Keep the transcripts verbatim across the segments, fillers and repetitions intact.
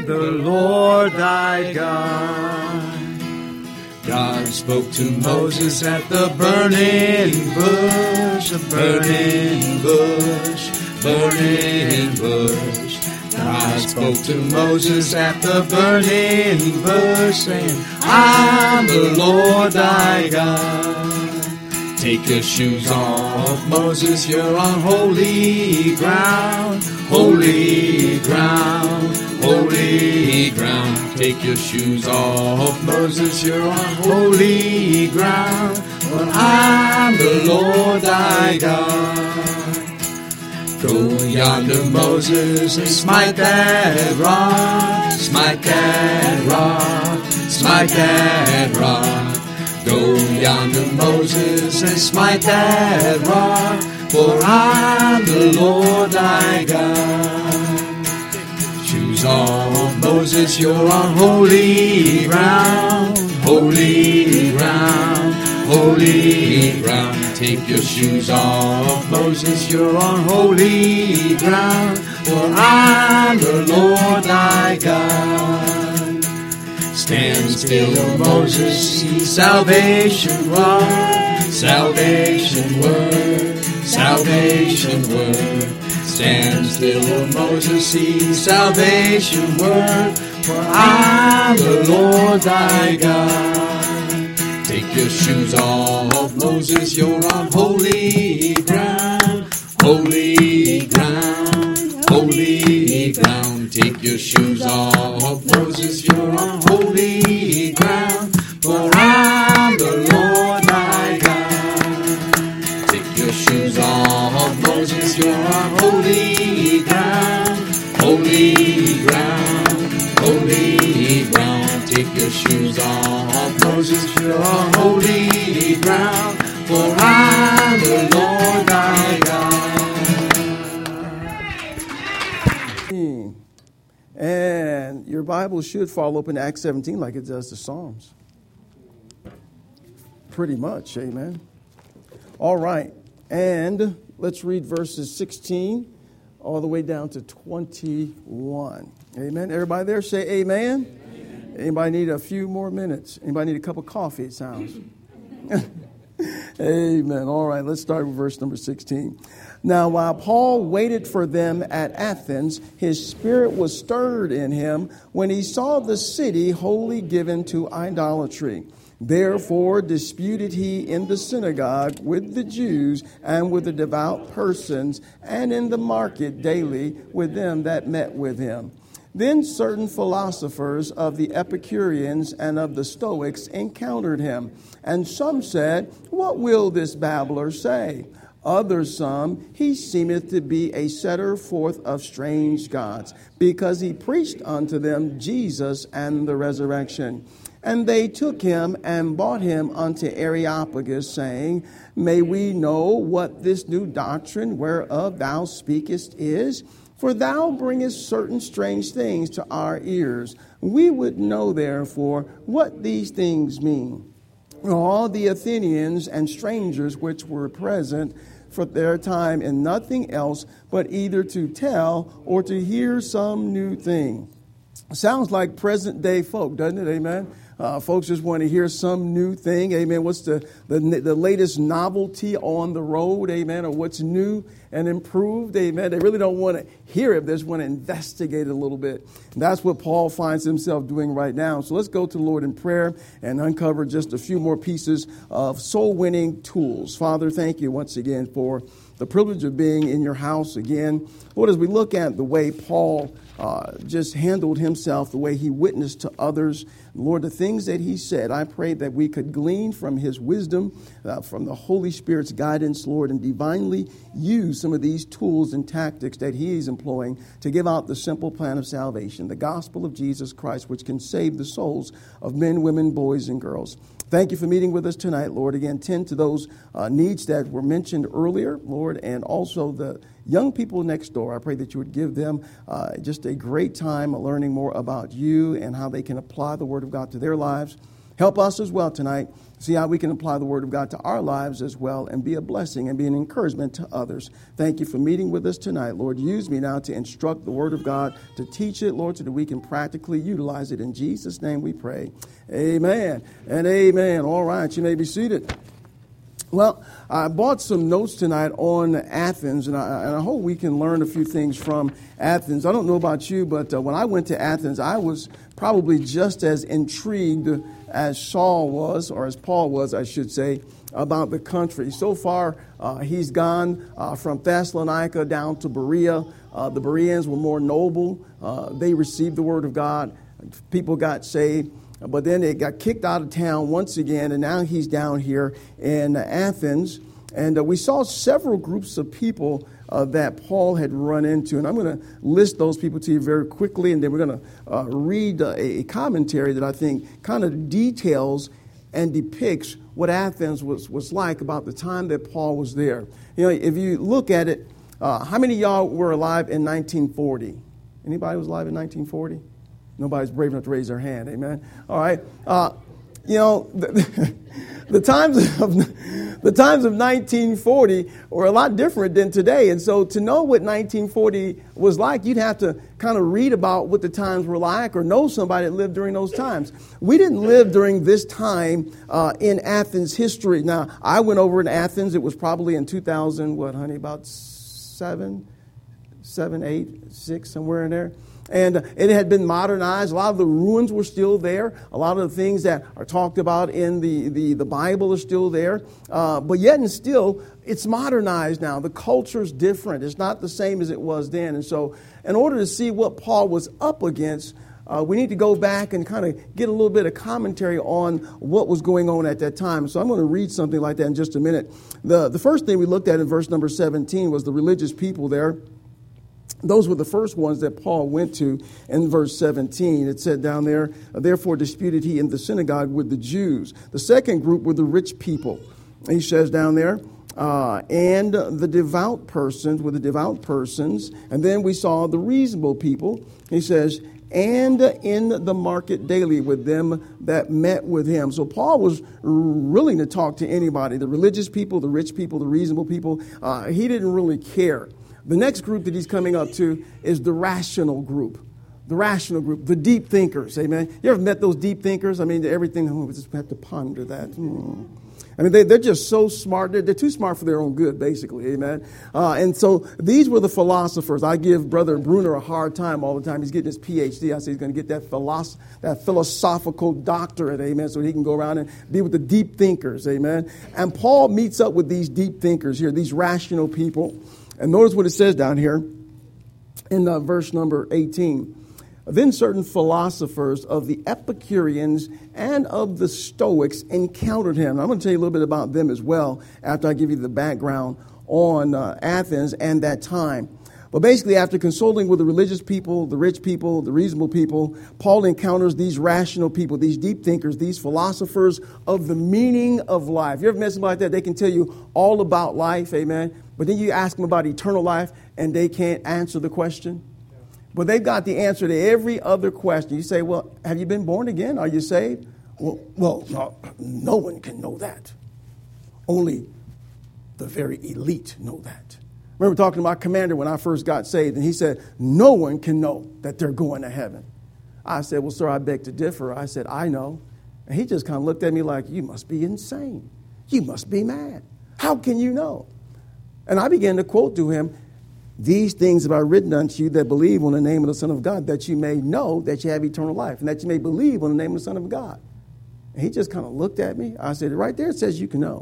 the Lord thy God. God spoke to Moses at the burning bush, the burning bush, burning bush. God spoke to Moses at the burning bush, saying, I'm the Lord thy God. Take your shoes off, Moses, you're on holy ground, holy ground, holy ground. Take your shoes off, Moses, you're on holy ground, for I'm the Lord thy God. Go yonder, Moses, and smite that rock, smite that rock, smite that rock. Go yonder, Moses, and smite that rock, for I'm the Lord thy God. Shoes off, Moses, you're on holy ground, holy ground, holy ground. Take your shoes off, Moses, you're on holy ground, for I'm the Lord thy God. Stand still, Moses, see salvation word, salvation word, salvation word. Stand still, Moses, see salvation word, for I'm the Lord thy God. Take your shoes off, Moses, you're on holy ground, holy ground, holy ground. Take your shoes off, Moses, you're on holy ground, for I'm the Lord thy God. Take your shoes off, Moses, you're on holy ground, holy ground, holy ground. Take your shoes off, Moses, you're on holy ground, for I'm the Lord thy God. And your Bible should fall open to Acts seventeen like it does the Psalms. Pretty much, amen. All right, and let's read verses sixteen all the way down to twenty-one. Amen. Everybody there say amen. Amen. Anybody need a few more minutes? Anybody need a cup of coffee, it sounds. Amen. All right, let's start with verse number sixteen. Now, while Paul waited for them at Athens, his spirit was stirred in him when he saw the city wholly given to idolatry. Therefore disputed he in the synagogue with the Jews and with the devout persons, and in the market daily with them that met with him. Then certain philosophers of the Epicureans and of the Stoics encountered him, and some said, What will this babbler say? Others some, He seemeth to be a setter forth of strange gods, because he preached unto them Jesus and the resurrection. And they took him and brought him unto Areopagus, saying, May we know what this new doctrine whereof thou speakest is? For thou bringest certain strange things to our ears. We would know, therefore, what these things mean. All the Athenians and strangers which were present for their time in nothing else but either to tell or to hear some new thing. Sounds like present day folk, doesn't it? Amen. Uh, folks just want to hear some new thing. Amen. What's the, the the latest novelty on the road? Amen. Or what's new and improved? Amen. They really don't want to hear it. They just want to investigate it a little bit. And that's what Paul finds himself doing right now. So let's go to the Lord in prayer and uncover just a few more pieces of soul-winning tools. Father, thank you once again for the privilege of being in your house again. Lord, as we look at the way Paul uh, just handled himself, the way he witnessed to others, Lord, the things that he said, I pray that we could glean from his wisdom, uh, from the Holy Spirit's guidance, Lord, and divinely use some of these tools and tactics that he is employing to give out the simple plan of salvation, the gospel of Jesus Christ, which can save the souls of men, women, boys, and girls. Thank you for meeting with us tonight, Lord. Again, tend to those uh, needs that were mentioned earlier, Lord, and also the young people next door. I pray that you would give them uh, just a great time learning more about you and how they can apply the Word of God to their lives. Help us as well tonight. See how we can apply the Word of God to our lives as well and be a blessing and be an encouragement to others. Thank you for meeting with us tonight. Lord, use me now to instruct the Word of God, to teach it, Lord, so that we can practically utilize it. In Jesus' name we pray. Amen and amen. All right, you may be seated. Well, I bought some notes tonight on Athens, and I, and I hope we can learn a few things from Athens. I don't know about you, but uh, when I went to Athens, I was probably just as intrigued as Saul was, or as Paul was, I should say, about the country. So far, uh, he's gone uh, from Thessalonica down to Berea. Uh, the Bereans were more noble. Uh, they received the word of God. People got saved. But then they got kicked out of town once again, and now he's down here in Athens. And uh, we saw several groups of people uh, that Paul had run into. And I'm going to list those people to you very quickly, and then we're going to uh, read uh, a commentary that I think kind of details and depicts what Athens was, was like about the time that Paul was there. You know, if you look at it, uh, how many of y'all were alive in nineteen forty? Anybody was alive in nineteen forty? Nobody's brave enough to raise their hand, amen? All right. Uh, you know, the, the times of the times of nineteen forty were a lot different than today. And so to know what nineteen forty was like, you'd have to kind of read about what the times were like or know somebody that lived during those times. We didn't live during this time uh, in Athens history. Now, I went over in Athens. It was probably in two thousand, what, honey, about seven, seven, eight, six, somewhere in there. And it had been modernized. A lot of the ruins were still there. A lot of the things that are talked about in the, the, the Bible are still there. Uh, but yet and still, it's modernized now. The culture's different. It's not the same as it was then. And so in order to see what Paul was up against, uh, we need to go back and kind of get a little bit of commentary on what was going on at that time. So I'm going to read something like that in just a minute. The, the first thing we looked at in verse number seventeen was the religious people there. Those were the first ones that Paul went to in verse seventeen. It said down there, therefore disputed he in the synagogue with the Jews. The second group were the rich people. He says down there, uh, and the devout persons were the devout persons. And then we saw the reasonable people. He says, and in the market daily with them that met with him. So Paul was willing to talk to anybody, the religious people, the rich people, the reasonable people. Uh, he didn't really care. The next group that he's coming up to is the rational group. The rational group, the deep thinkers, amen. You ever met those deep thinkers? I mean, everything, oh, we just have to ponder that. Hmm. I mean, they, they're just so smart. They're, they're too smart for their own good, basically, amen. Uh, and so these were the philosophers. I give Brother Bruner a hard time all the time. He's getting his P H D. I say he's going to get that, philosoph- that philosophical doctorate, amen, so he can go around and be with the deep thinkers, amen. And Paul meets up with these deep thinkers here, these rational people. And notice what it says down here in uh, verse number eighteen. Then certain philosophers of the Epicureans and of the Stoics encountered him. Now, I'm going to tell you a little bit about them as well after I give you the background on uh, Athens and that time. But basically, after consulting with the religious people, the rich people, the reasonable people, Paul encounters these rational people, these deep thinkers, these philosophers of the meaning of life. You ever met somebody like that? They can tell you all about life, amen? But then you ask them about eternal life, and they can't answer the question. But they've got the answer to every other question. You say, well, have you been born again? Are you saved? Well, well no, no one can know that. Only the very elite know that. I remember talking to my commander when I first got saved, and he said, no one can know that they're going to heaven. I said, well, sir, I beg to differ. I said, I know. And he just kind of looked at me like, you must be insane. You must be mad. How can you know? And I began to quote to him, these things have I written unto you that believe on the name of the Son of God, that you may know that you have eternal life, and that you may believe on the name of the Son of God. And he just kind of looked at me. I said, right there it says you can know.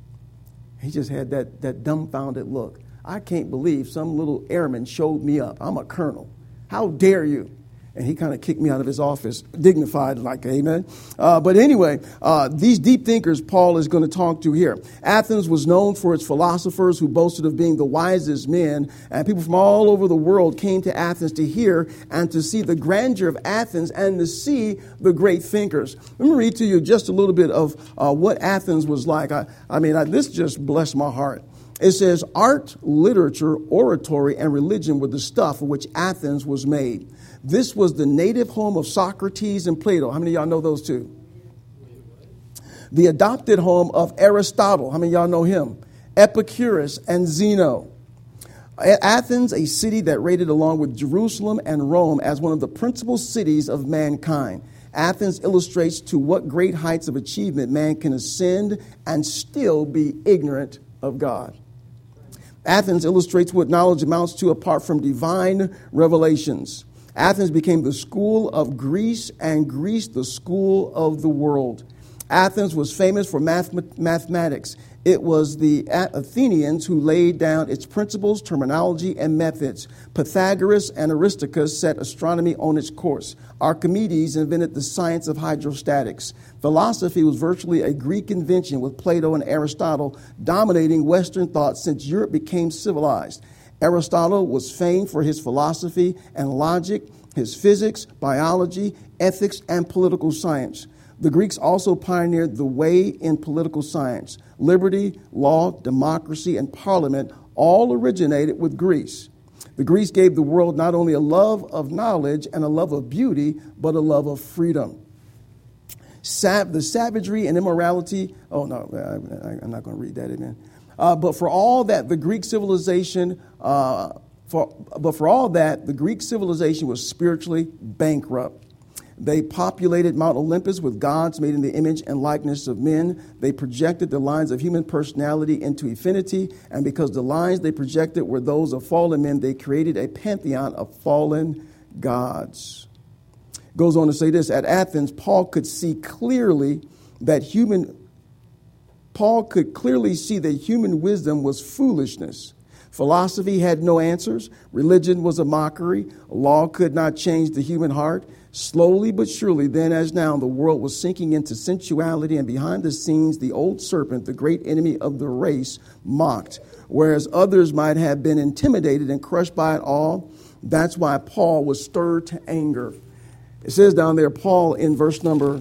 He just had that, that dumbfounded look. I can't believe some little airman showed me up. I'm a colonel. How dare you? And he kind of kicked me out of his office, dignified, like, amen. Uh, but anyway, uh, these deep thinkers Paul is going to talk to here. Athens was known for its philosophers who boasted of being the wisest men. And people from all over the world came to Athens to hear and to see the grandeur of Athens and to see the great thinkers. Let me read to you just a little bit of uh, what Athens was like. I, I mean, I, this just blessed my heart. It says, art, literature, oratory, and religion were the stuff of which Athens was made. This was the native home of Socrates and Plato. How many of y'all know those two? the adopted home of Aristotle. How many of y'all know him? Epicurus and Zeno. Athens, a city that rated along with Jerusalem and Rome as one of the principal cities of mankind. Athens illustrates to what great heights of achievement man can ascend and still be ignorant of God. Athens illustrates what knowledge amounts to apart from divine revelations. Athens became the school of Greece, and Greece the school of the world. Athens was famous for math- mathematics. It was the Athenians who laid down its principles, terminology, and methods. Pythagoras and Aristarchus set astronomy on its course. Archimedes invented the science of hydrostatics. Philosophy was virtually a Greek invention, with Plato and Aristotle dominating Western thought since Europe became civilized. Aristotle was famed for his philosophy and logic, his physics, biology, ethics, and political science. The Greeks also pioneered the way in political science. Liberty, law, democracy, and parliament all originated with Greece. The Greeks gave the world not only a love of knowledge and a love of beauty, but a love of freedom. Sav- the savagery and immorality, oh no, I, I, I'm not going to read that, amen. Uh, but for all that the Greek civilization, uh, for, but for all that, the Greek civilization was spiritually bankrupt. They populated Mount Olympus with gods made in the image and likeness of men. They projected the lines of human personality into infinity, and because the lines they projected were those of fallen men, they created a pantheon of fallen gods. Goes on to say this: at Athens, Paul could see clearly that human Paul could clearly see that human wisdom was foolishness. Philosophy had no answers. Religion was a mockery. Law could not change the human heart. Slowly but surely, then as now, the world was sinking into sensuality, and behind the scenes, the old serpent, the great enemy of the race, mocked. Whereas others might have been intimidated and crushed by it all, that's why Paul was stirred to anger. It says down there, Paul in verse number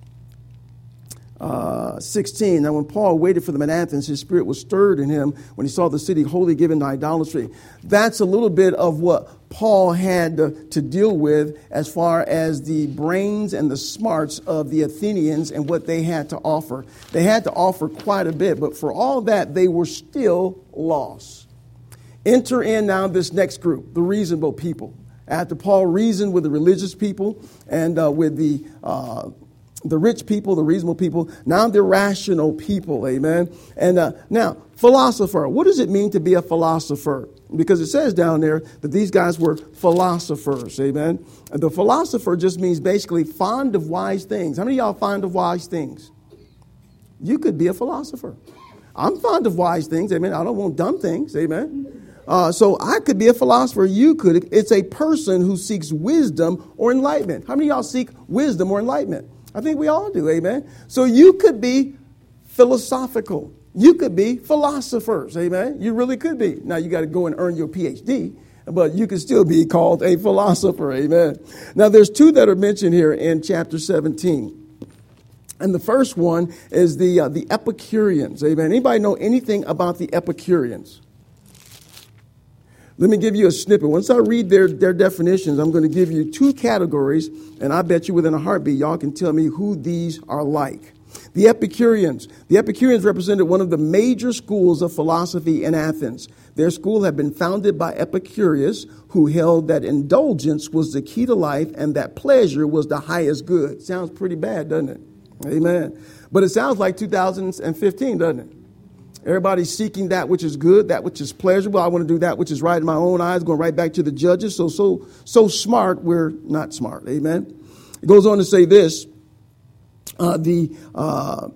Uh, sixteen. Now, when Paul waited for them at Athens, his spirit was stirred in him when he saw the city wholly given to idolatry. That's a little bit of what Paul had to, to deal with as far as the brains and the smarts of the Athenians and what they had to offer. They had to offer quite a bit, but for all that, they were still lost. Enter in now this next group, the reasonable people. After Paul reasoned with the religious people and uh, with the uh, the rich people, the reasonable people, now the rational people, amen. And uh, now, philosopher, what does it mean to be a philosopher? Because it says down there that these guys were philosophers, amen. And the philosopher just means basically fond of wise things. How many of y'all fond of wise things? You could be a philosopher. I'm fond of wise things, amen. I don't want dumb things, amen. Uh, so I could be a philosopher. You could. It's a person who seeks wisdom or enlightenment. How many of y'all seek wisdom or enlightenment? I think we all do, amen. So you could be philosophical. You could be philosophers, amen. You really could be. Now you got to go and earn your P H D, but you could still be called a philosopher, amen. Now there's two that are mentioned here in chapter seventeen. And the first one is the uh, the Epicureans, amen. Anybody know anything about the Epicureans? Let me give you a snippet. Once I read their, their definitions, I'm going to give you two categories, and I bet you within a heartbeat, y'all can tell me who these are like. The Epicureans. The Epicureans represented one of the major schools of philosophy in Athens. Their school had been founded by Epicurus, who held that indulgence was the key to life and that pleasure was the highest good. Sounds pretty bad, doesn't it? Amen. But it sounds like two thousand fifteen, doesn't it? Everybody's seeking that which is good, that which is pleasurable. I want to do that which is right in my own eyes, going right back to the judges. So, so, so smart, we're not smart. Amen. It goes on to say this. Uh, the uh,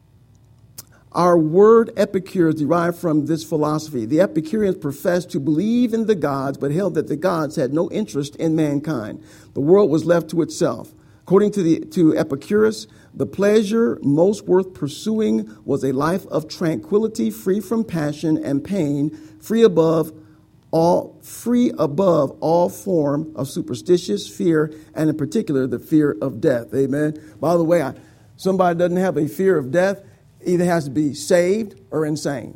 Our word epicure is derived from this philosophy. The Epicureans professed to believe in the gods, but held that the gods had no interest in mankind. The world was left to itself. According to the to Epicurus, the pleasure most worth pursuing was a life of tranquility, free from passion and pain, free above all free above all form of superstitious fear, and in particular the fear of death. Amen. By the way, I, somebody doesn't have a fear of death, either has to be saved or insane.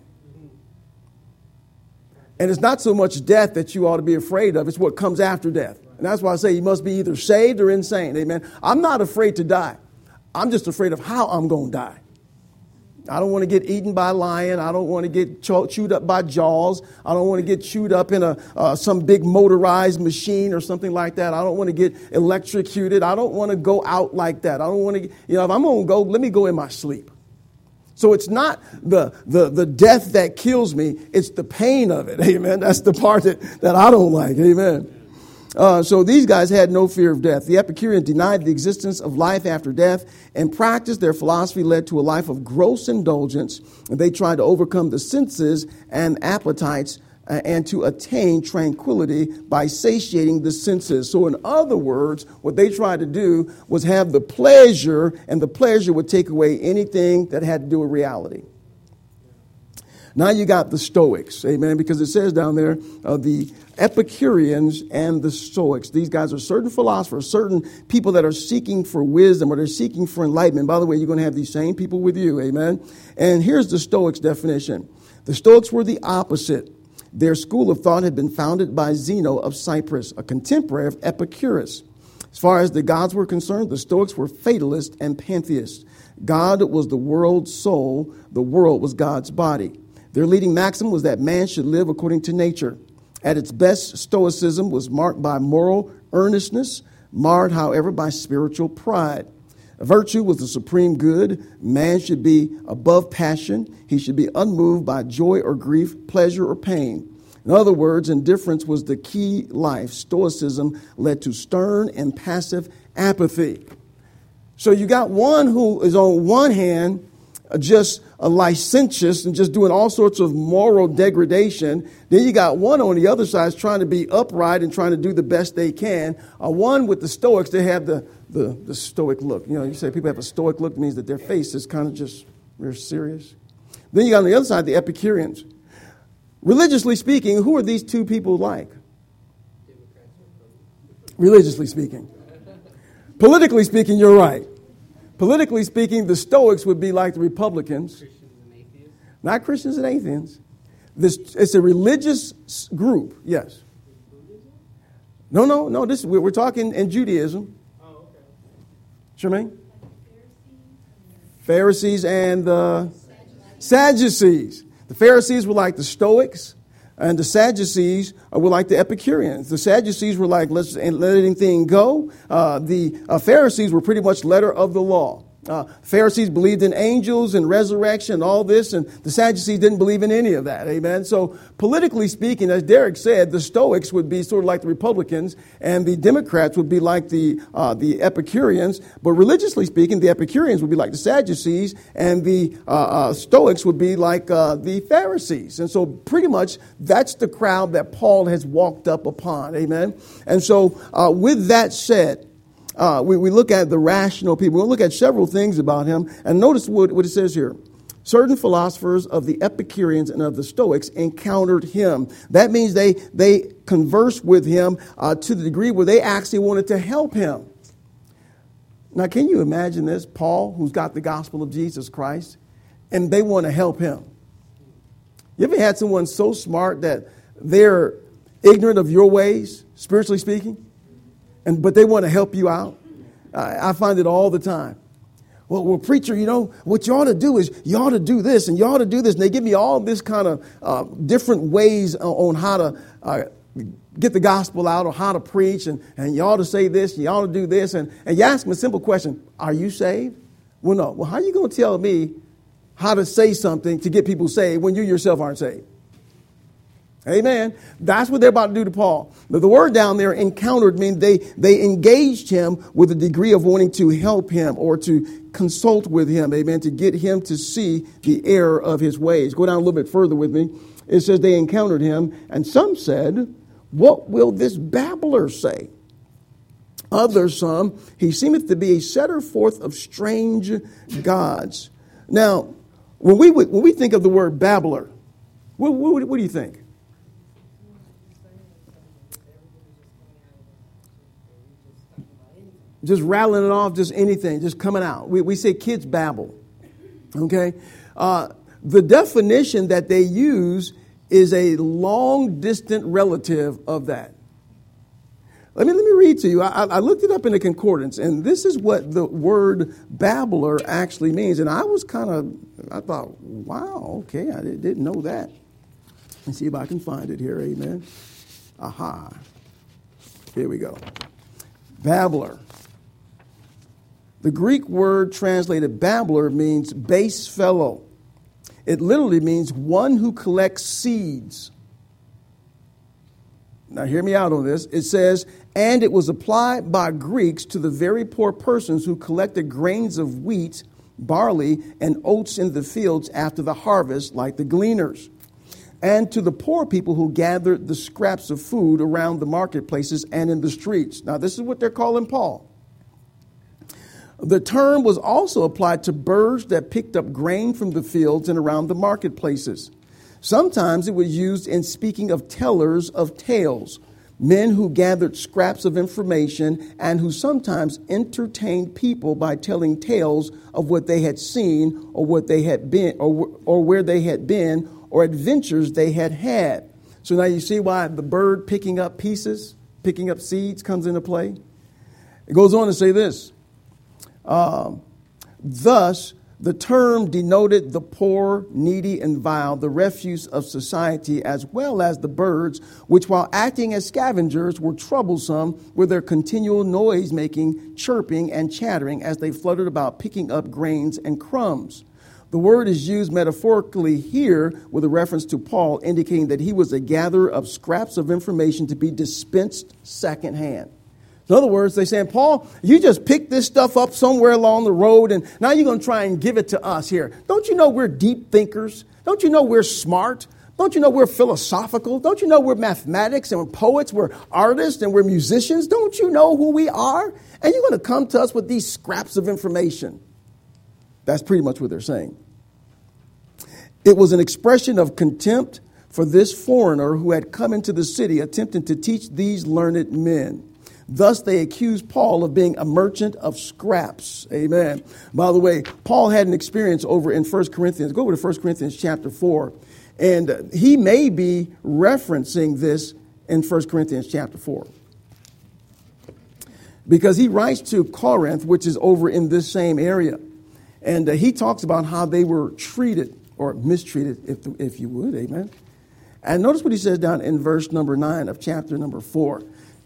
And it's not so much death that you ought to be afraid of, it's what comes after death. And that's why I say you must be either saved or insane. Amen. I'm not afraid to die. I'm just afraid of how I'm going to die. I don't want to get eaten by a lion. I don't want to get chew- chewed up by jaws. I don't want to get chewed up in a uh, some big motorized machine or something like that. I don't want to get electrocuted. I don't want to go out like that. I don't want to, you know, if I'm going to go, let me go in my sleep. So it's not the, the, the death that kills me. It's the pain of it. Amen. That's the part that, that I don't like. Amen. Uh, so these guys had no fear of death. The Epicureans denied the existence of life after death. In practice, their philosophy led to a life of gross indulgence. And they tried to overcome the senses and appetites uh, and to attain tranquility by satiating the senses. So in other words, what they tried to do was have the pleasure, and the pleasure would take away anything that had to do with reality. Now you got the Stoics, amen, because it says down there, uh, the Epicureans and the Stoics. These guys are certain philosophers, certain people that are seeking for wisdom or they're seeking for enlightenment. By the way, you're going to have these same people with you, amen. And here's the Stoics' definition. The Stoics were the opposite. Their school of thought had been founded by Zeno of Cyprus, a contemporary of Epicurus. As far as the gods were concerned, the Stoics were fatalists and pantheists. God was the world's soul. The world was God's body. Their leading maxim was that man should live according to nature. At its best, Stoicism was marked by moral earnestness, marred, however, by spiritual pride. Virtue was the supreme good. Man should be above passion. He should be unmoved by joy or grief, pleasure or pain. In other words, indifference was the key life. Stoicism led to stern and passive apathy. So you got one who is on one hand just a licentious and just doing all sorts of moral degradation. Then you got one on the other side trying to be upright and trying to do the best they can. Uh, one with the Stoics, they have the, the, the stoic look. You know, you say people have a stoic look, it means that their face is kind of just very serious. Then you got on the other side the Epicureans. Religiously speaking, who are these two people like? Religiously speaking. Politically speaking, you're right. Politically speaking, the Stoics would be like the Republicans. Christians and atheists? Not Christians and atheists. This, it's a religious group, yes. No, no, no. This we're, we're talking in Judaism. Oh, okay. Charmaine? Pharisees and the Sadducees. The Pharisees were like the Stoics, and the Sadducees were like the Epicureans. The Sadducees were like, let's let anything go. Uh, the uh, Pharisees were pretty much letter of the law. Uh, Pharisees believed in angels and resurrection and all this, and the Sadducees didn't believe in any of that. Amen. So politically speaking, as Derek said, the Stoics would be sort of like the Republicans, and the Democrats would be like the uh, the Epicureans. But religiously speaking, the Epicureans would be like the Sadducees, and the uh, uh, Stoics would be like uh, the Pharisees. And so pretty much that's the crowd that Paul has walked up upon. Amen. And so uh, with that said, Uh, we, we look at the rational people. We'll look at several things about him. And notice what, what it says here. Certain philosophers of the Epicureans and of the Stoics encountered him. That means they, they conversed with him uh, to the degree where they actually wanted to help him. Now, can you imagine this? Paul, who's got the gospel of Jesus Christ, and they want to help him. You ever had someone so smart that they're ignorant of your ways, spiritually speaking? And, but they want to help you out. I, I find it all the time. Well, well, preacher, you know, what you ought to do is you ought to do this and you ought to do this. And they give me all this kind of uh, different ways on how to uh, get the gospel out or how to preach. And, and you ought to say this, you ought to do this. And, and you ask them a simple question. Are you saved? Well, no. Well, how are you going to tell me how to say something to get people saved when you yourself aren't saved? Amen. That's what they're about to do to Paul. But the word down there, encountered, means they, they engaged him with a degree of wanting to help him or to consult with him. Amen. To get him to see the error of his ways. Go down a little bit further with me. It says they encountered him, and some said, what will this babbler say? Others, some, he seemeth to be a setter forth of strange gods. Now, when we when we think of the word babbler, what, what, what do you think? Just rattling it off, just anything, just coming out. We, we say kids babble, okay? Uh, the definition that they use is a long-distant relative of that. Let me, let me read to you. I, I looked it up in the concordance, and this is what the word babbler actually means. And I was kind of, I thought, wow, okay, I didn't know that. Let's see if I can find it here, amen. Aha. Here we go. Babbler. The Greek word translated babbler means base fellow. It literally means one who collects seeds. Now, hear me out on this. It says, and it was applied by Greeks to the very poor persons who collected grains of wheat, barley, and oats in the fields after the harvest, like the gleaners, and to the poor people who gathered the scraps of food around the marketplaces and in the streets. Now, this is what they're calling Paul. The term was also applied to birds that picked up grain from the fields and around the marketplaces. Sometimes it was used in speaking of tellers of tales, men who gathered scraps of information and who sometimes entertained people by telling tales of what they had seen or what they had been or, or where they had been or adventures they had had. So now you see why the bird picking up pieces, picking up seeds comes into play. It goes on to say this. Um, thus, the term denoted the poor, needy, and vile, the refuse of society, as well as the birds, which while acting as scavengers were troublesome with their continual noise-making, chirping, and chattering as they fluttered about picking up grains and crumbs. The word is used metaphorically here with a reference to Paul, indicating that he was a gatherer of scraps of information to be dispensed secondhand. In other words, they're saying, Paul, you just picked this stuff up somewhere along the road, and now you're going to try and give it to us here. Don't you know we're deep thinkers? Don't you know we're smart? Don't you know we're philosophical? Don't you know we're mathematics and we're poets, we're artists and we're musicians? Don't you know who we are? And you're going to come to us with these scraps of information. That's pretty much what they're saying. It was an expression of contempt for this foreigner who had come into the city attempting to teach these learned men. Thus, they accused Paul of being a merchant of scraps. Amen. By the way, Paul had an experience over in First Corinthians. Go over to First Corinthians chapter four. And he may be referencing this in First Corinthians chapter four. Because he writes to Corinth, which is over in this same area. And uh, he talks about how they were treated or mistreated, if, if you would. Amen. And notice what he says down in verse number nine of chapter number four.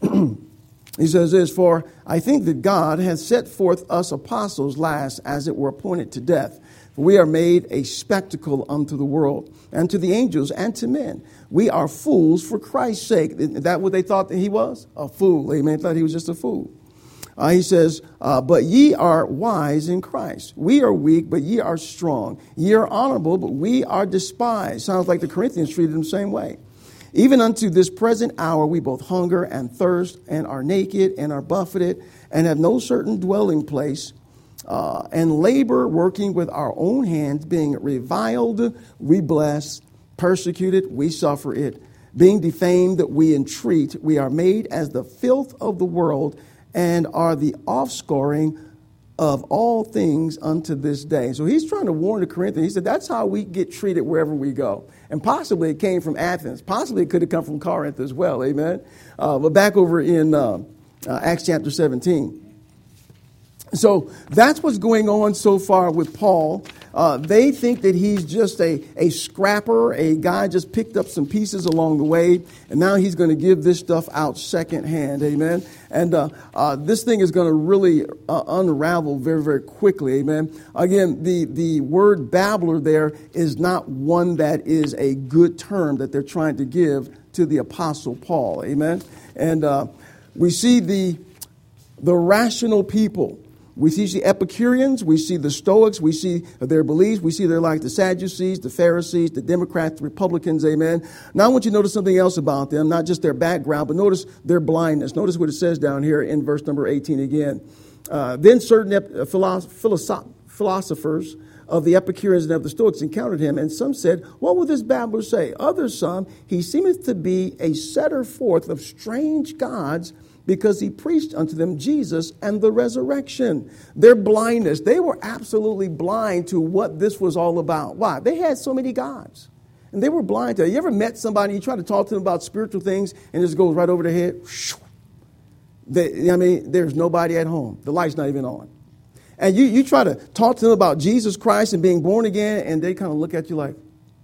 He says this, for I think that God has set forth us apostles last as it were appointed to death. For we are made a spectacle unto the world and to the angels and to men. We are fools for Christ's sake. Is that what they thought that he was? A fool. Amen. Thought he was just a fool. Uh, he says, uh, but ye are wise in Christ. We are weak, but ye are strong. Ye are honorable, but we are despised. Sounds like the Corinthians treated him the same way. Even unto this present hour we both hunger and thirst and are naked and are buffeted and have no certain dwelling place uh, and labor working with our own hands, being reviled, we bless, persecuted, we suffer it, being defamed, we entreat. We are made as the filth of the world and are the offscouring of all things unto this day. So he's trying to warn the Corinthians. He said, that's how we get treated wherever we go. And possibly it came from Athens. Possibly it could have come from Corinth as well. Amen. Uh, but back over in uh, uh, Acts chapter seventeen. So that's what's going on so far with Paul. Uh, they think that he's just a, a scrapper, a guy just picked up some pieces along the way, and now he's going to give this stuff out secondhand, amen? And uh, uh, this thing is going to really uh, unravel very, very quickly, amen? Again, the, the word babbler there is not one that is a good term that they're trying to give to the Apostle Paul, amen? And uh, we see the the rational people. We see the Epicureans, we see the Stoics, we see their beliefs, we see they're like the Sadducees, the Pharisees, the Democrats, the Republicans, amen. Now I want you to notice something else about them, not just their background, but notice their blindness. Notice what it says down here in verse number eighteen again. Uh, then certain ep- philosoph- philosophers of the Epicureans and of the Stoics encountered him, and some said, what will this babbler say? Others some, he seemeth to be a setter forth of strange gods, because he preached unto them Jesus and the resurrection. Their blindness, they were absolutely blind to what this was all about. Why? They had so many gods, and they were blind to it. You ever met somebody, you try to talk to them about spiritual things, and it just goes right over their head? They, I mean, there's nobody at home. The light's not even on. And you, you try to talk to them about Jesus Christ and being born again, and they kind of look at you like,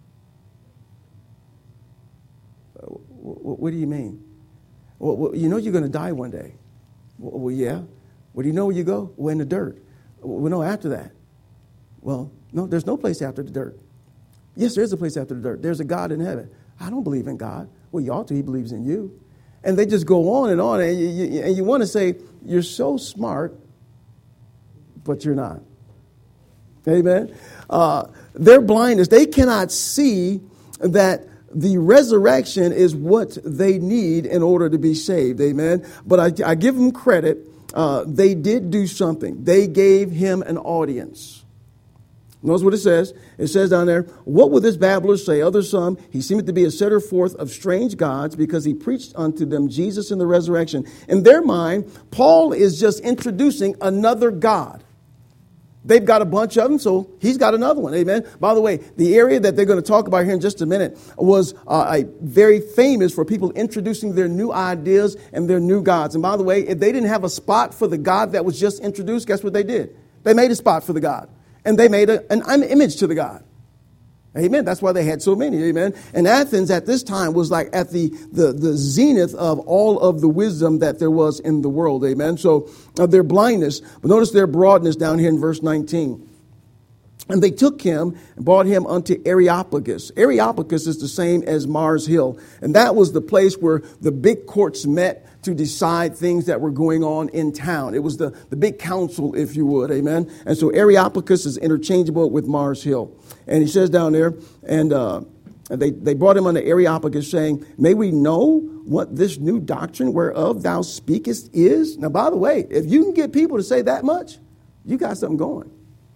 what, what do you mean? Well, well, you know you're going to die one day. Well, well, yeah. Well, do you know where you go? Well, in the dirt. Well, no, after that. Well, no, there's no place after the dirt. Yes, there is a place after the dirt. There's a God in heaven. I don't believe in God. Well, you ought to. He believes in you. And they just go on and on. And you, you, and you want to say, you're so smart, but you're not. Amen. Uh, their blindness, they cannot see that the resurrection is what they need in order to be saved. Amen. But I, I give them credit. Uh, they did do something. They gave him an audience. Notice what it says. It says down there, what will this babbler say? Others some, he seemed to be a setter forth of strange gods because he preached unto them Jesus in the resurrection. In their mind, Paul is just introducing another God. They've got a bunch of them, so he's got another one. Amen. By the way, the area that they're going to talk about here in just a minute was uh, a very famous for people introducing their new ideas and their new gods. And by the way, if they didn't have a spot for the God that was just introduced, guess what they did? They made a spot for the God. And they made a, an, an image to the God. Amen. That's why they had so many. Amen. And Athens at this time was like at the, the, the zenith of all of the wisdom that there was in the world. Amen. So uh, their blindness, but notice their broadness down here in verse nineteen. And they took him and brought him unto Areopagus. Areopagus is the same as Mars Hill. And that was the place where the big courts met to decide things that were going on in town. It was the, the big council, if you would. Amen. And so Areopagus is interchangeable with Mars Hill. And he says down there, and uh, they, they brought him unto Areopagus, saying, may we know what this new doctrine whereof thou speakest is? Now, by the way, if you can get people to say that much, you got something going.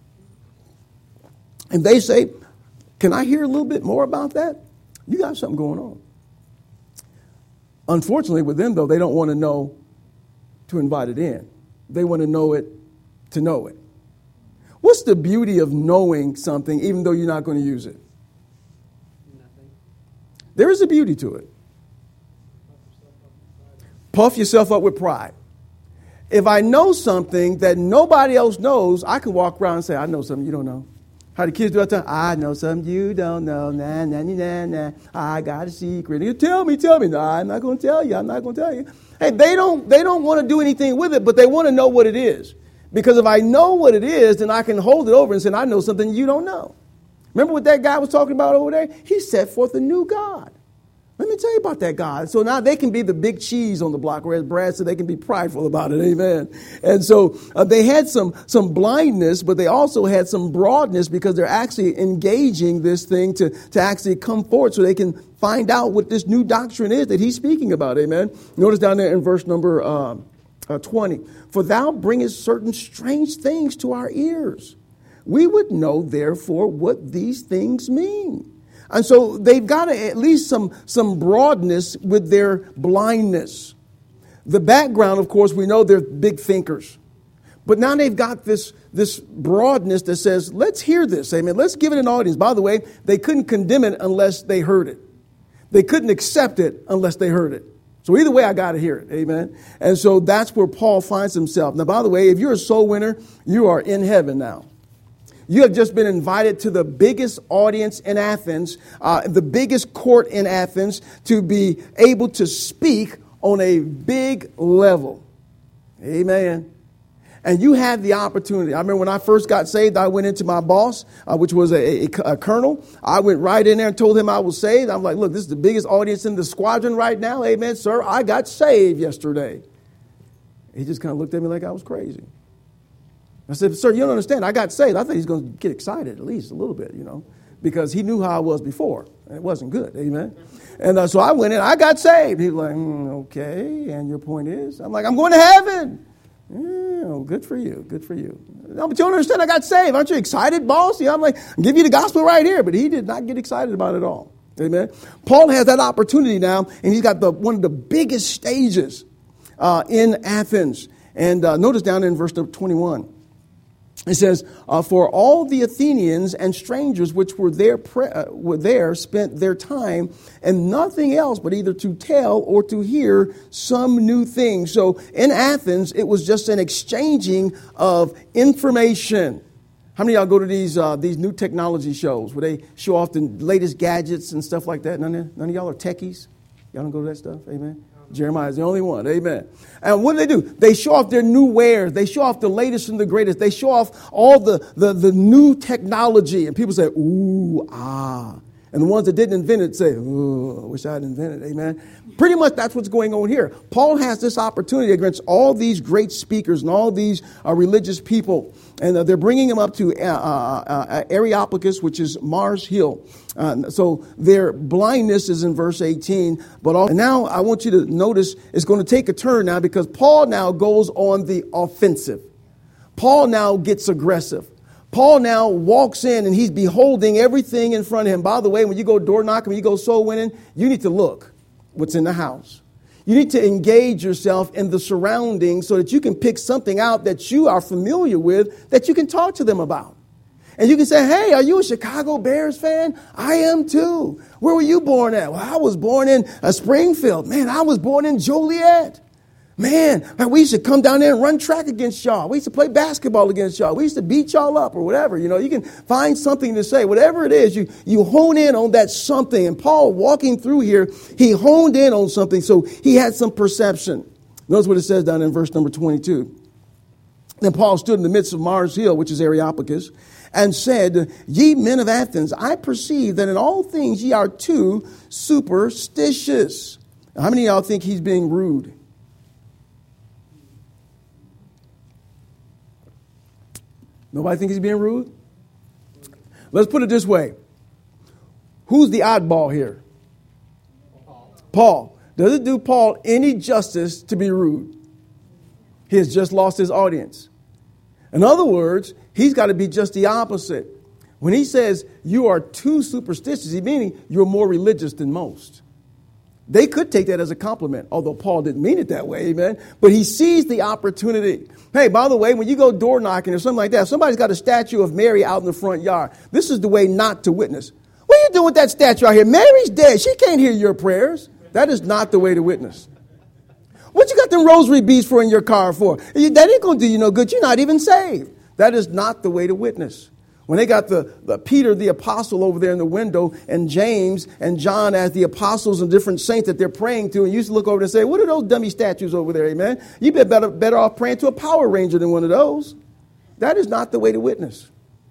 And they say, can I hear a little bit more about that? You got something going on. Unfortunately, with them, though, they don't want to know to invite it in. They want to know it to know it. What's the beauty of knowing something even though you're not going to use it? Nothing. There is a beauty to it. Puff yourself up with pride. If I know something that nobody else knows, I can walk around and say, I know something you don't know. How the kids do all the time? I know something you don't know. Nah, nah, nah, nah. I got a secret. You tell me, tell me. No, I'm not going to tell you. I'm not going to tell you. Hey, they don't, they don't want to do anything with it, but they want to know what it is. Because if I know what it is, then I can hold it over and say, I know something you don't know. Remember what that guy was talking about over there? He set forth a new God. Let me tell you about that God. So now they can be the big cheese on the block, whereas Brad said they can be prideful about it. Amen. And so uh, they had some, some blindness, but they also had some broadness because they're actually engaging this thing to, to actually come forward so they can find out what this new doctrine is that he's speaking about. Amen. Notice down there in verse number uh, uh, twenty, for thou bringest certain strange things to our ears. We would know, therefore, what these things mean. And so they've got at least some, some broadness with their blindness. The background, of course, we know they're big thinkers. But now they've got this, this broadness that says, let's hear this. Amen. Let's give it an audience. By the way, they couldn't condemn it unless they heard it. They couldn't accept it unless they heard it. So either way, I got to hear it. Amen. And so that's where Paul finds himself. Now, by the way, if you're a soul winner, you are in heaven now. You have just been invited to the biggest audience in Athens, uh, the biggest court in Athens, to be able to speak on a big level. Amen. And you had the opportunity. I remember when I first got saved, I went into my boss, uh, which was a, a, a colonel. I went right in there and told him I was saved. I'm like, look, this is the biggest audience in the squadron right now. Amen, sir. I got saved yesterday. He just kind of looked at me like I was crazy. I said, sir, you don't understand. I got saved. I thought he's going to get excited at least a little bit, you know, because he knew how I was before. And it wasn't good. Amen. And uh, so I went in. I got saved. He was like, mm, okay. And your point is? I'm like, I'm going to heaven. Yeah, well, good for you. Good for you. No, but you don't understand. I got saved. Aren't you excited, boss? Yeah, I'm like, I'll give you the gospel right here. But he did not get excited about it at all. Amen. Paul has that opportunity now, and he's got the one of the biggest stages uh, in Athens. And uh, notice down in verse twenty-one. It says, uh, for all the Athenians and strangers which were there, pre- uh, were there spent their time and nothing else but either to tell or to hear some new thing. So in Athens, it was just an exchanging of information. How many of y'all go to these uh, these new technology shows where they show off the latest gadgets and stuff like that? None of, none of y'all are techies? Y'all don't go to that stuff? Amen. Jeremiah is the only one. Amen. And what do they do? They show off their new wares. They show off the latest and the greatest. They show off all the, the, the new technology. And people say, ooh, ah. And the ones that didn't invent it say, ooh, I wish I had invented it. Amen. Pretty much that's what's going on here. Paul has this opportunity against all these great speakers and all these uh, religious people. And uh, they're bringing them up to uh, uh, uh, Areopagus, which is Mars Hill. Uh, so their blindness is in verse eighteen. But all, and now I want you to notice it's going to take a turn now because Paul now goes on the offensive. Paul now gets aggressive. Paul now walks in and he's beholding everything in front of him. By the way, when you go door knocking, when you go soul winning, you need to look what's in the house. You need to engage yourself in the surroundings so that you can pick something out that you are familiar with that you can talk to them about. And you can say, hey, are you a Chicago Bears fan? I am too. Where were you born at? Well, I was born in uh, Springfield. Man, I was born in Joliet. Man, we used to come down there and run track against y'all. We used to play basketball against y'all. We used to beat y'all up or whatever. You know, you can find something to say. Whatever it is, you, you hone in on that something. And Paul, walking through here, he honed in on something. So he had some perception. Notice what it says down in verse number twenty-two. Then Paul stood in the midst of Mars Hill, which is Areopagus, and said, ye men of Athens, I perceive that in all things ye are too superstitious. Now, how many of y'all think he's being rude? Nobody think he's being rude? Let's put it this way. Who's the oddball here? Paul. Paul. Does it do Paul any justice to be rude? He has just lost his audience. In other words, he's got to be just the opposite. When he says you are too superstitious, he meaning you're more religious than most. They could take that as a compliment, although Paul didn't mean it that way, amen. But he sees the opportunity. Hey, by the way, when you go door knocking or something like that, somebody's got a statue of Mary out in the front yard. This is the way not to witness. What are you doing with that statue out here? Mary's dead. She can't hear your prayers. That is not the way to witness. What you got them rosary beads for in your car for? That ain't going to do you no good. You're not even saved. That is not the way to witness. When they got the, the Peter, the apostle, over there in the window, and James and John as the apostles and different saints that they're praying to, and you used to look over and say, what are those dummy statues over there, amen? You'd be better, better off praying to a Power Ranger than one of those. That is not the way to witness.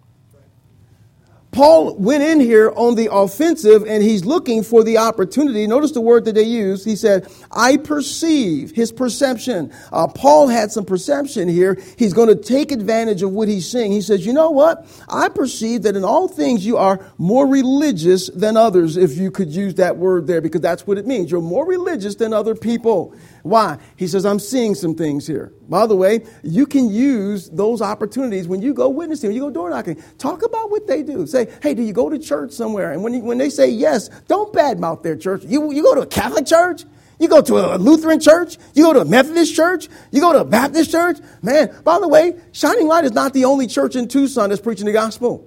Paul went in here on the offensive, and he's looking for the opportunity. Notice the word that they used. He said, I perceive, his perception. Uh, Paul had some perception here. He's going to take advantage of what he's seeing. He says, you know what? I perceive that in all things you are more religious than others, if you could use that word there, because that's what it means. You're more religious than other people. Why? He says, I'm seeing some things here. By the way, you can use those opportunities when you go witnessing, when you go door knocking. Talk about what they do. Say, hey, do you go to church somewhere? And when you, when they say yes, don't badmouth their church. You, you go to a Catholic church? You go to a Lutheran church? You go to a Methodist church? You go to a Baptist church? Man, by the way, Shining Light is not the only church in Tucson that's preaching the gospel.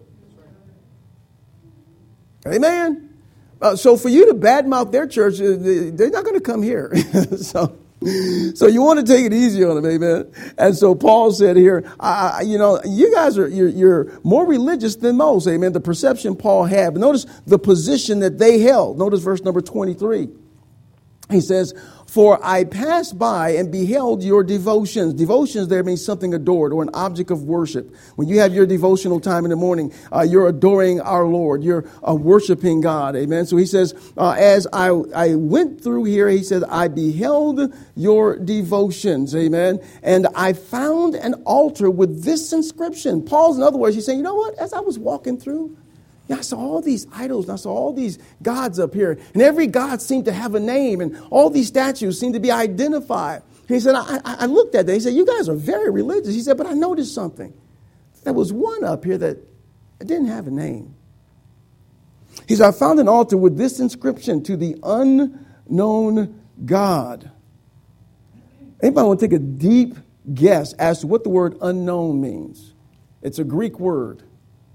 Amen. Uh, so for you to badmouth their church, uh, they're not going to come here. so, so you want to take it easy on them, amen. And so Paul said here, I, you know, you guys are you're, you're more religious than most, amen. The perception Paul had. But notice the position that they held. Notice verse number twenty-three. He says, for I passed by and beheld your devotions. Devotions there means something adored or an object of worship. When you have your devotional time in the morning, uh, you're adoring our Lord. You're uh, worshiping God. Amen. So he says, uh, as I, I went through here, he said, I beheld your devotions. Amen. And I found an altar with this inscription. Paul's, in other words, he's saying, you know what? As I was walking through, yeah, I saw all these idols, and I saw all these gods up here. And every god seemed to have a name, and all these statues seemed to be identified. And he said, I, I looked at that. He said, you guys are very religious. He said, but I noticed something. There was one up here that didn't have a name. He said, I found an altar with this inscription, to the unknown God. Anybody want to take a deep guess as to what the word unknown means? It's a Greek word.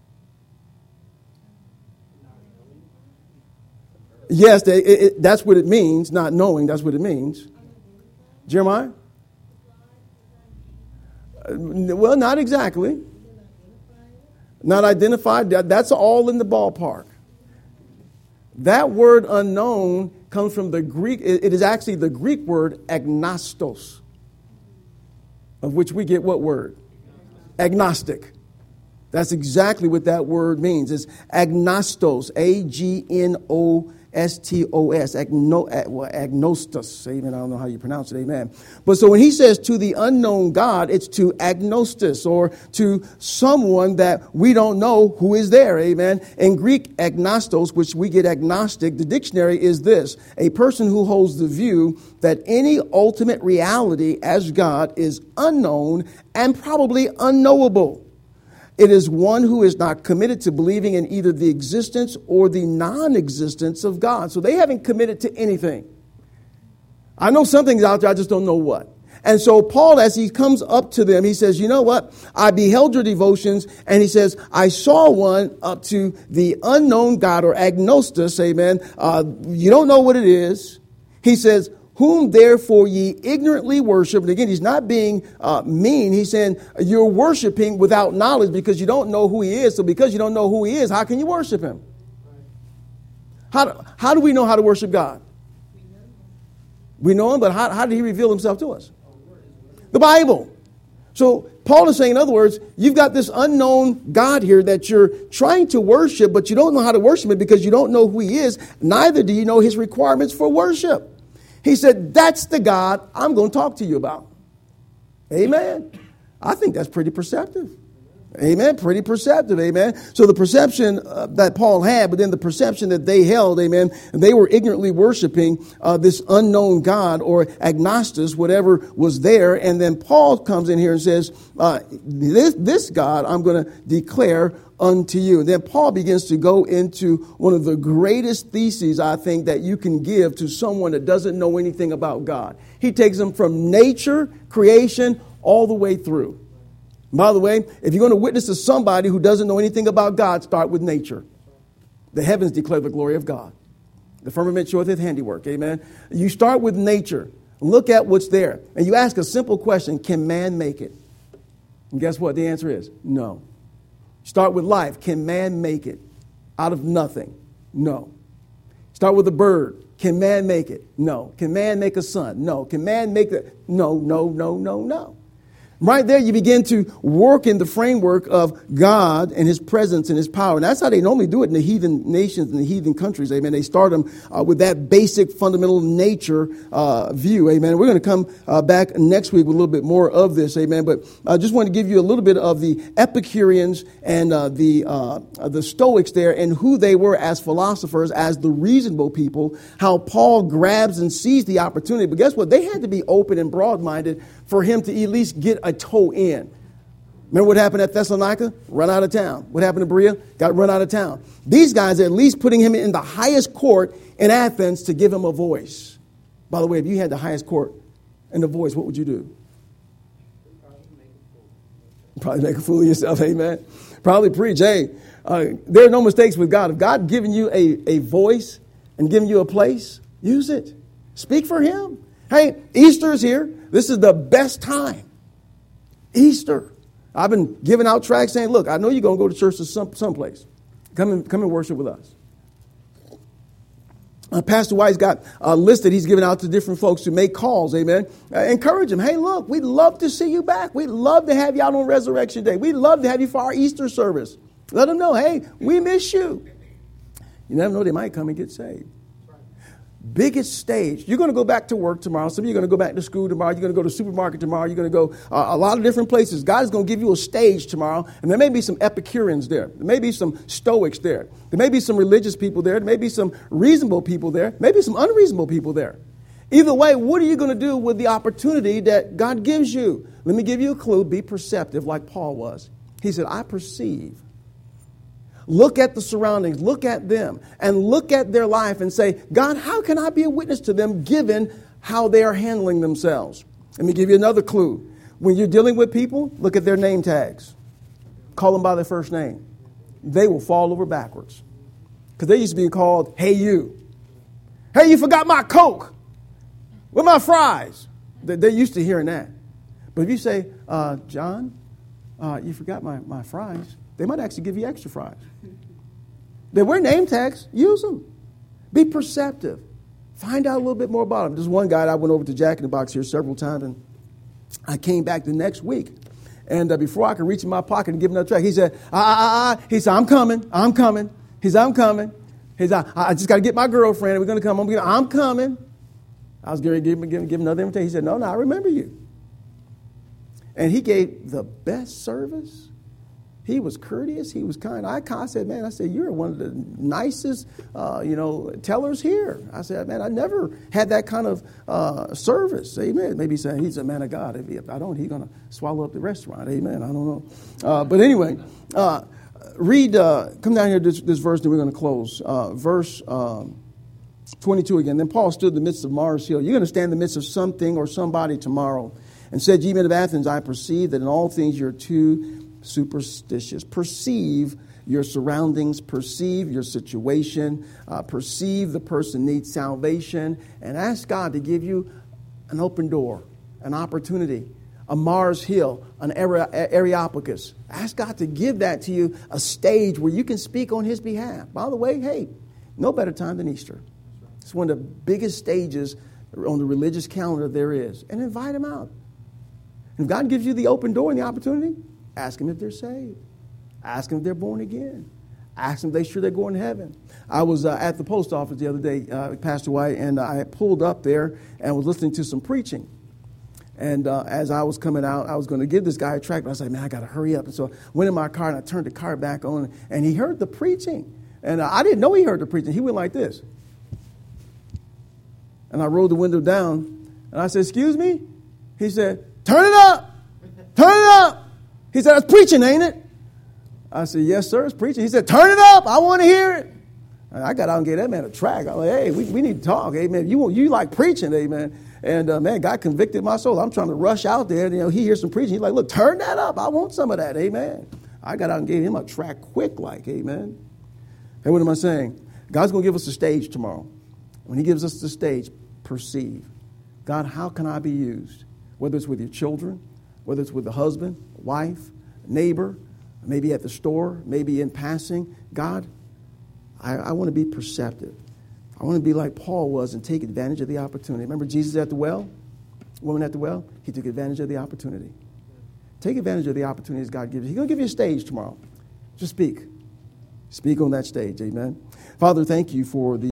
Yes, they, it, it, that's what it means. Not knowing, that's what it means. Jeremiah? Uh, well, not exactly. Not identified. That, that's all in the ballpark. That word unknown comes from the Greek. It, it is actually the Greek word agnostos, of which we get what word? Agnostic. That's exactly what that word means. It's agnostos, A G N O S T O S, agno, well, agnostos. Amen. I don't know how you pronounce it. Amen. But so when he says to the unknown God, it's to agnostos, or to someone that we don't know who is there. Amen. In Greek, agnostos, which we get agnostic, the dictionary is this: a person who holds the view that any ultimate reality as God is unknown and probably unknowable. It is one who is not committed to believing in either the existence or the non-existence of God. So they haven't committed to anything. I know something's out there, I just don't know what. And so Paul, as he comes up to them, he says, you know what? I beheld your devotions. And he says, I saw one up to the unknown God, or agnostos, amen. Uh, you don't know what it is. He says, whom therefore ye ignorantly worship. And again, he's not being uh, mean. He's saying you're worshiping without knowledge because you don't know who he is. So because you don't know who he is, how can you worship him? How do, how do we know how to worship God? We know him, but how, how did he reveal himself to us? The Bible. So Paul is saying, in other words, you've got this unknown God here that you're trying to worship, but you don't know how to worship him because you don't know who he is. Neither do you know his requirements for worship. He said, that's the God I'm going to talk to you about. Amen. I think that's pretty perceptive. Amen. Pretty perceptive. Amen. So the perception uh, that Paul had, but then the perception that they held, amen, and they were ignorantly worshiping uh, this unknown God, or agnostos, whatever was there. And then Paul comes in here and says, uh, this, this God I'm going to declare unto you. And then Paul begins to go into one of the greatest theses, I think, that you can give to someone that doesn't know anything about God. He takes them from nature, creation, all the way through. By the way, if you're going to witness to somebody who doesn't know anything about God, start with nature. The heavens declare the glory of God. The firmament showeth his handiwork. Amen. You start with nature. Look at what's there. And you ask a simple question: can man make it? And guess what? The answer is no. Start with life. Can man make it out of nothing? No. Start with a bird. Can man make it? No. Can man make a sun? No. Can man make the... No, no, no, no, no. Right there, you begin to work in the framework of God and his presence and his power. And that's how they normally do it in the heathen nations and the heathen countries. Amen. They start them uh, with that basic fundamental nature uh, view. Amen. We're going to come uh, back next week with a little bit more of this. Amen. But I just want to give you a little bit of the Epicureans and uh, the uh, the Stoics there, and who they were as philosophers, as the reasonable people, how Paul grabs and sees the opportunity. But guess what? They had to be open and broad-minded for him to at least get a toe in. Remember what happened at Thessalonica? Run out of town. What happened to Berea? Got run out of town. These guys are at least putting him in the highest court in Athens to give him a voice. By the way, if you had the highest court and the voice, what would you do? Probably make a fool of yourself, amen. Probably preach, hey, uh, there are no mistakes with God. If God given you a, a voice and given you a place, use it. Speak for him. Hey, Easter is here. This is the best time. Easter. I've been giving out tracts saying, look, I know you're going to go to church to some someplace. Come and, come and worship with us. Uh, Pastor White's got a list that he's giving out to different folks to make calls, amen. Uh, encourage them. Hey, look, we'd love to see you back. We'd love to have you out on Resurrection Day. We'd love to have you for our Easter service. Let them know, hey, we miss you. You never know, they might come and get saved. Biggest stage. You're going to go back to work tomorrow. Some of you are going to go back to school tomorrow. You're going to go to the supermarket tomorrow. You're going to go uh, a lot of different places. God is going to give you a stage tomorrow. And there may be some Epicureans there. There may be some Stoics there. There may be some religious people there. There may be some reasonable people there. Maybe some unreasonable people there. Either way, what are you going to do with the opportunity that God gives you? Let me give you a clue. Be perceptive like Paul was. He said, I perceive. Look at the surroundings, look at them, and look at their life and say, God, how can I be a witness to them given how they are handling themselves? Let me give you another clue. When you're dealing with people, look at their name tags. call them by their first name, they will fall over backwards. Because they used to be called, hey, you. Hey, you forgot my Coke. Where my fries? They're used to hearing that. But if you say, uh, John, uh, you forgot my, my fries, they might actually give you extra fries. They wear name tags. Use them. Be perceptive. Find out a little bit more about them. There's one guy, I went over to Jack in the Box here several times, and I came back the next week. And uh, before I could reach in my pocket and give him another track, he said, ah, ah, ah. He said, I'm coming. I'm coming. He said, I'm coming. He said, I, I just got to get my girlfriend. And we're going to come. I'm, gonna, I'm coming. I was going to give him, give, him, give him another invitation. He said, no, no, I remember you. And he gave the best service. He was courteous. He was kind. I, I said, man, I said, you're one of the nicest, uh, you know, tellers here. I said, man, I never had that kind of uh, service. Amen. Maybe he's saying he's a man of God. If, he, if I don't, he's going to swallow up the restaurant. Amen. I don't know. Uh, but anyway, uh, read, uh, come down here to this, this verse, and we're going to close. Uh, verse um, twenty-two again. Then Paul stood in the midst of Mars Hill. You're going to stand in the midst of something or somebody tomorrow. And said, ye men of Athens, I perceive that in all things you're too superstitious. Perceive your surroundings, perceive your situation, uh, perceive the person needs salvation, and ask God to give you an open door, an opportunity, a Mars Hill, an Areopagus. Ask God to give that to you, a stage where you can speak on His behalf. By the way, hey, no better time than Easter. It's one of the biggest stages on the religious calendar there is. And invite Him out. If God gives you the open door and the opportunity, ask Him if they're saved. Ask Him if they're born again. Ask Him if they're sure they're going to heaven. I was uh, at the post office the other day, uh, Pastor White, and I pulled up there and was listening to some preaching. And uh, as I was coming out, I was going to give this guy a tract, but I was like, man, I got to hurry up. And so I went in my car and I turned the car back on, and he heard the preaching. And uh, I didn't know he heard the preaching. He went like this. And I rolled the window down, and I said, excuse me? He said, turn it up. Turn it up. He said, that's preaching, ain't it? I said, yes, sir, it's preaching. He said, turn it up. I want to hear it. And I got out and gave that man a track. I was like, hey, we, we need to talk. Amen. You, you like preaching, amen. And, uh, man, God convicted my soul. I'm trying to rush out there. You know, he hears some preaching. He's like, look, turn that up. I want some of that, amen. I got out and gave him a track quick like, amen. Hey, what am I saying? God's going to give us a stage tomorrow. When He gives us the stage, perceive. God, how can I be used? Whether it's with your children, whether it's with the husband, wife, neighbor, maybe at the store, maybe in passing. God, I, I want to be perceptive. I want to be like Paul was and take advantage of the opportunity. Remember Jesus at the well? Woman at the well? He took advantage of the opportunity. Take advantage of the opportunities God gives you. He's going to give you a stage tomorrow. Just speak. Speak on that stage. Amen. Father, thank you for the